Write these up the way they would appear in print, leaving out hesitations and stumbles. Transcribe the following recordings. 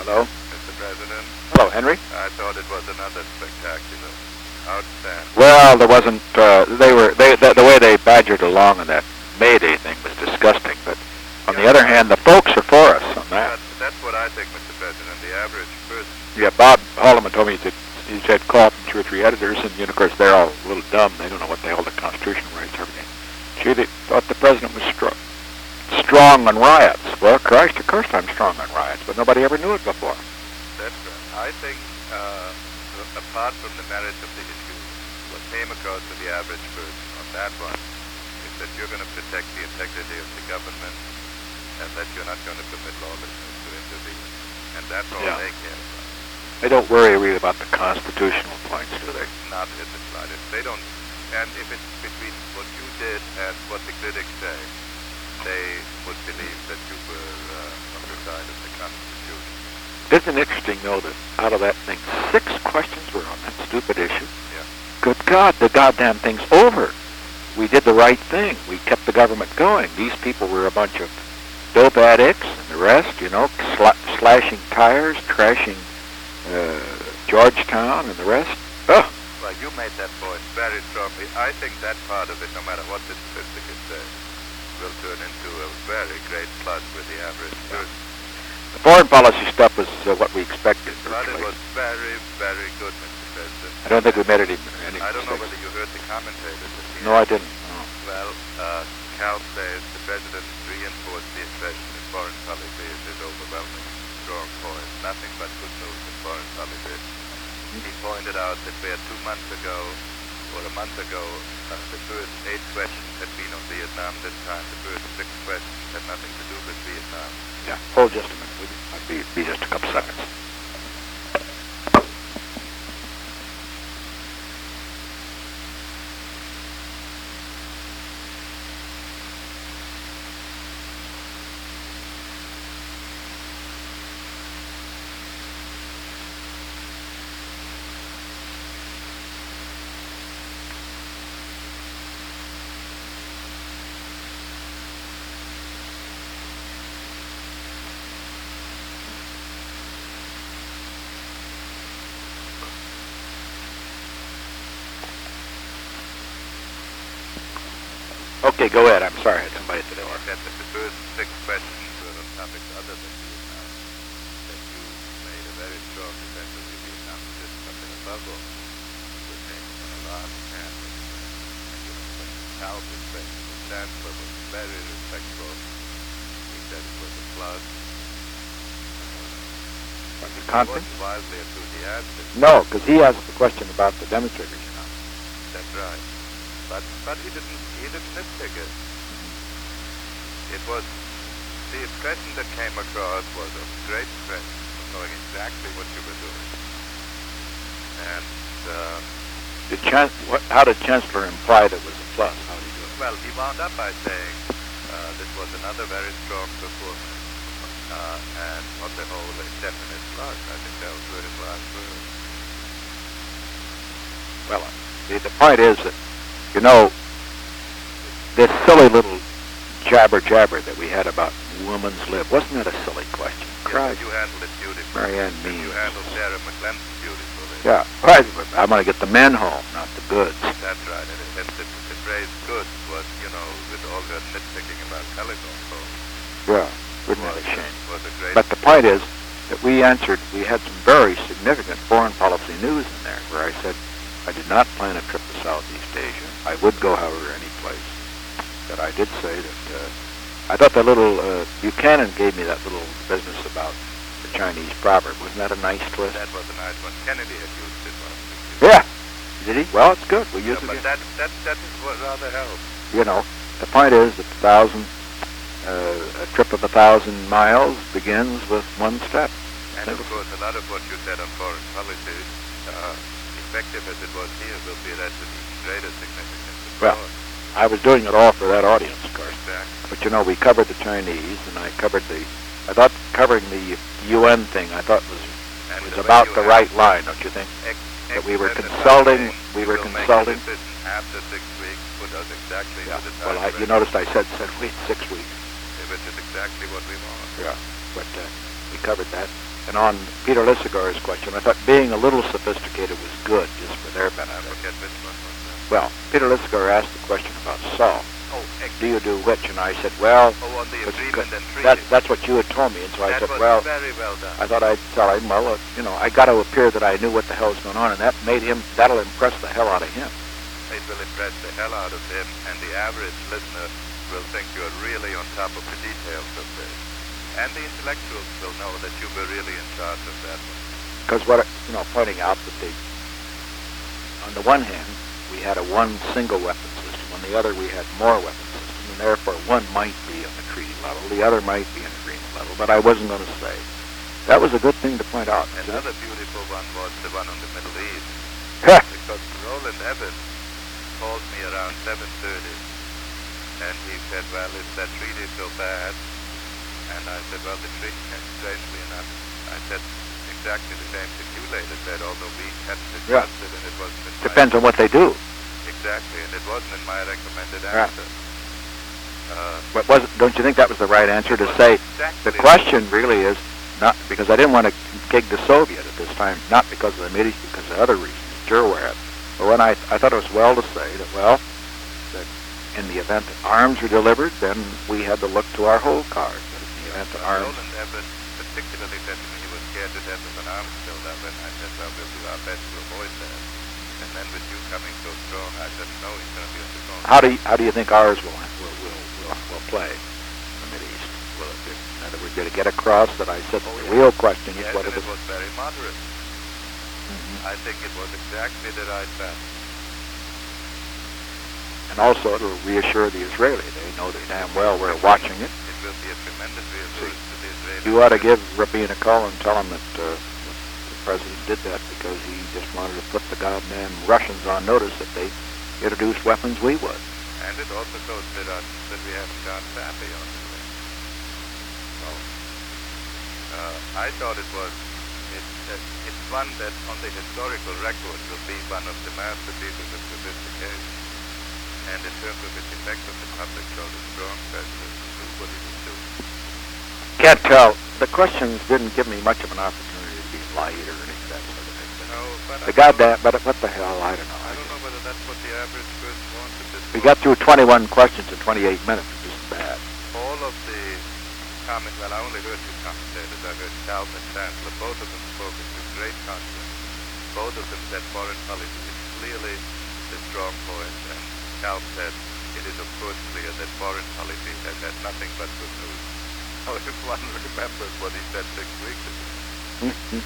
Hello? Mr. President. Hello, Henry. I thought it was another spectacular. Outstanding. Well, there wasn't, the way they badgered along on that Mayday thing was disgusting, but on the other hand, the folks are for us on that. That's what I think, Mr. President. The average person. Yeah, Bob Holloman told me he's had call from 2 or 3 editors, and of course they're all a little dumb. They don't know what the hell the Constitution writes everything. Gee, they thought the president was strong on riots. Well, Christ, of course I'm strong on riots, but nobody ever knew it before. That's right. I think, apart from the merits of the issue, what came across to the average person on that one is that you're going to protect the integrity of the government and that you're not going to permit lawlessness to intervene. And that's all they care about. They don't worry really about the constitutional points, do they? Not in the slightest. They don't. And if it's between what you did and what the critics say, they would believe that you were on the side of the Constitution. Isn't it interesting, though, that out of that thing, 6 questions were on that stupid issue? Yeah. Good God, the goddamn thing's over. We did the right thing. We kept the government going. These people were a bunch of dope addicts and the rest, slashing tires, trashing Georgetown and the rest. Oh. Well, you made that point very strongly. I think that part of it, no matter what the statistics say, will turn into a very great plus with the average person. The foreign policy stuff was what we expected. But it was very, very good, Mr. President. I don't think we made any I don't know whether you heard the commentators. No, I didn't. Oh. Well, Cal says the president reinforced the impression that foreign policy is his overwhelming strong point. Nothing but good news in foreign policy. He pointed out that where 2 months ago, or a month ago, the first 8 questions had been on Vietnam, this time the first 6 questions had nothing to do with Vietnam. Yeah, hold just a minute, would you? I'd be just a couple seconds. Okay, go ahead. I'm sorry, I had somebody at the door. That the first 6 questions were on topics other than Vietnam. That you made a very strong defense of the Vietnam system, something above all. With things on a large hand. And you know, when Cal respect, the chancellor was very respectful. He said it was a plus. The conference? He wasn't wildly enthusiastic. No, because he asked the question about the demonstrators, That's right. But he didn't nitpick it. It was, the impression that came across was of great strength, of knowing exactly what you were doing. And how did Chancellor imply that was a plus? How did he do it? well, he wound up by saying this was another very strong performance, and on the whole, a definite plus. I think that was his last word. Well, the point is that, this silly little jabber that we had about women's lib, wasn't that a silly question? Yes, you handled it beautifully. Marianne Means. You handled Sarah McClellan beautifully. Yeah, right. I'm going to get the men home, not the goods. That's right. And the phrase goods was, with all the nitpicking about telephone poles. Yeah, wouldn't that a shame? Was a great but the point is that we had some very significant foreign policy news in there where I said, I did not plan a trip to Southeast Asia. I would go, however, any place. But I did say that I thought that little Buchanan gave me that little business about the Chinese proverb. Wasn't that a nice twist? That was a nice one. Kennedy had used it once. Yeah. Did he? Well, it's good. We'll use it but again. That is what rather helps. The point is that a trip of 1,000 miles begins with 1 step. And of course, a lot of what you said on foreign policy, effective as it was here, will be that with even greater significance. Well, I was doing it all for that audience, of course. Exactly. But we covered the Chinese, and I thought covering the UN thing, I thought was about the right line, don't you think? That we were consulting. After 6 weeks, put us exactly yeah. to the time. Well, you noticed I said 6 weeks. Which is exactly what we want. Yeah, but we covered that. And on Peter Lissagar's question, I thought being a little sophisticated was good, just for their I benefit. forget which one was that. Well, Peter Lissagar asked the question about salt. Oh, Do you do which? And I said, well, Oh, on the That's agreement good. and treaty. that's what you had told me. And so I That said, was well, very well done. I thought I'd tell him, well, I got to appear that I knew what the hell was going on, and that'll impress the hell out of him. It will impress the hell out of him, and the average listener will think you're really on top of the details of this. And the intellectuals will know that you were really in charge of that one. Because pointing out that on the one hand, we had one single weapon system, on the other we had more weapon systems, and therefore one might be on the treaty level, the other might be on the agreement level, but I wasn't going to say. That was a good thing to point out. Another beautiful one was the one on the Middle East, Ha! because Roland Evans called me around 7:30, and he said, well, is that treaty so bad? And I said, well, the treaty, strangely enough, I said exactly the same thing you later said, although we had discussed it, and it wasn't in Depends on what they do. Exactly, and it wasn't in my recommended Yeah. answer. Don't you think that was the right answer to say? Exactly. The question really is not because I didn't want to gig the Soviet at this time, not because of the Middle East, because of other reasons, you're aware of. But when I thought it was well to say that, that in the event that arms were delivered, then we had to look to our whole card. But in the event that arms... Roland Evans particularly said to me he was scared to death of an arms buildup, and I said, well, we'll do our best to avoid that. And then with you coming so strong, I said, no, he's going to be on the phone. How do you think ours will play in the Middle East? Will it be, in other words, did it get across that I said the real question is Yes, what and it it was very moderate. I think it was exactly the right balance. And also it'll reassure the Israeli. They know that damn well we're watching it. It will be a tremendous reassurance to the Israelis. You ought to give Rabin a call and tell him that the president did that because he just wanted to put the goddamn Russians on notice that they introduced weapons we would. And it also goes to us that we have John Sappy on the list. So, I thought it's one that on the historical record will be one of the masterpieces of sophistication. And in terms of its effect on the public, showed a strong president who knew what he was doing. Can't tell. The questions didn't give me much of an opportunity to be light or any of that sort of thing. No, but The goddamn, but what the hell, I don't know. I don't know whether that's what the average person wants at this We point. got through 21 questions in 28 minutes, which isn't bad. All of the comments, well, I only heard two commentators. I heard Calvin and Chancellor. Both of them spoke with great confidence. Both of them said foreign policy is clearly the strong point, and Cal said it is of course clear that foreign policy has had nothing but good news. Now, if one remembers what he said 6 weeks ago.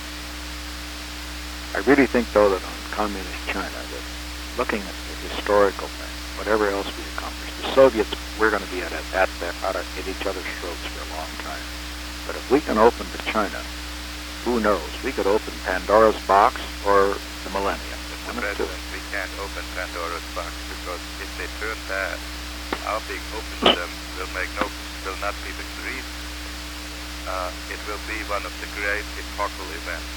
I really think, though, that on communist China, that looking at the historical thing, whatever else we accomplished, the Soviets, we're going to be at each other's throats for a long time. But if we can open to China, who knows? We could open Pandora's box or the millennium. Mr. President, we can't open Pandora's box because if they turn bad, our being open to them will not be the reason. It will be one of the great epochal events.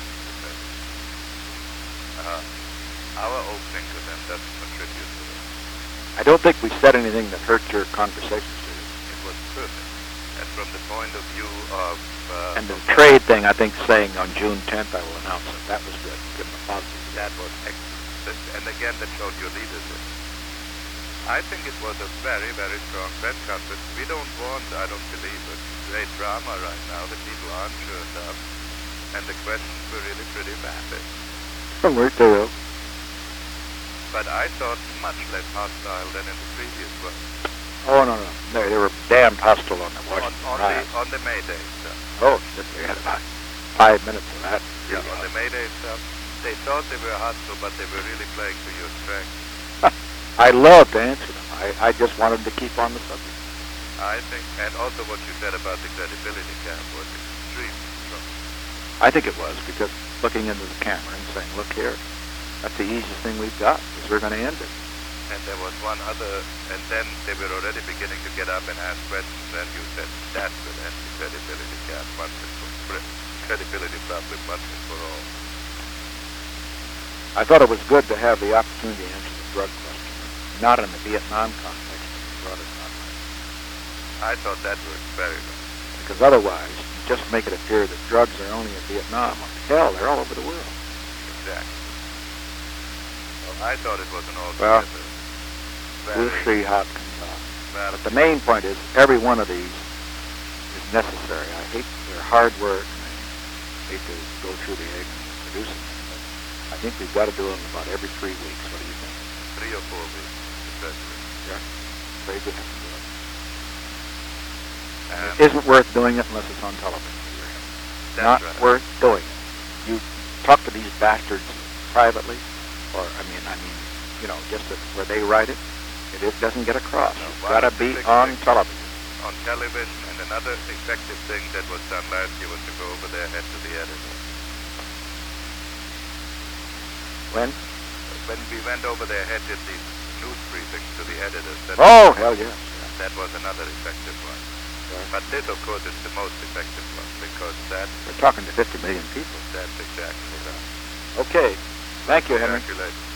Our opening to them doesn't contribute to it. I don't think we said anything that hurt your conversations, did it? It was perfect. And from the point of view of... And the trade thing, I think, saying on June 10th I will announce it. That was good. Give them a positive. That was excellent. And again, that showed your leadership. I think it was a very, very strong press conference. We don't want, I don't believe, a great drama right now. The people aren't turned up. And the questions were really pretty vapid. Somewhere too. But I thought much less hostile than in the previous one. Oh, no. They were damned hostile on the Washington riots. On the Mayday stuff. Oh, shit, we had about 5 minutes of that. Yeah, on the Mayday stuff. They thought they were hostile, but they were really playing to your strength. I loved to answer them. I just wanted to keep on the subject. I think, and also what you said about the credibility gap was extremely strong. I think it was, because looking into the camera and saying, look here, that's the easiest thing we've got, because we're going to end it. And there was one other, and then they were already beginning to get up and ask questions, and you said that will end the credibility gap once and for credibility problem once and for all. I thought it was good to have the opportunity to answer the drug question, not in the Vietnam context, but in the broader context. I thought that worked very well. Because otherwise, in just make it appear that drugs are only in Vietnam. Hell, they're all over the world. Exactly. Well, I thought it was an Well, altogether we'll very see how it comes out. valid. But the main point is, every one of these is necessary. I hate their hard work, and I hate to go through the egg and produce them. But I think we've got to do them about every 3 weeks. What do you think? 3 or 4 weeks, especially. Yeah. Very good. Have to do it. And It isn't worth doing it unless it's on television. that's Not right. worth doing it. You talk to these bastards privately, or I mean, just where they write it. It doesn't get across. No, It's one got to of the be big on things television. on television, and another effective thing that was done last year was to go over their head to the editor. When? When we went over their head at these news briefings to the editors, Oh, hell yes. that was another effective one. Yeah. But this, of course, is the most effective one, because We're talking to 50 million people. that's exactly right. Okay. Thank you, Henry. Congratulations.